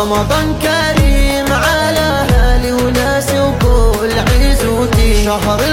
رمضان كريم على اهلي وناسي وكل عزوتي، شهر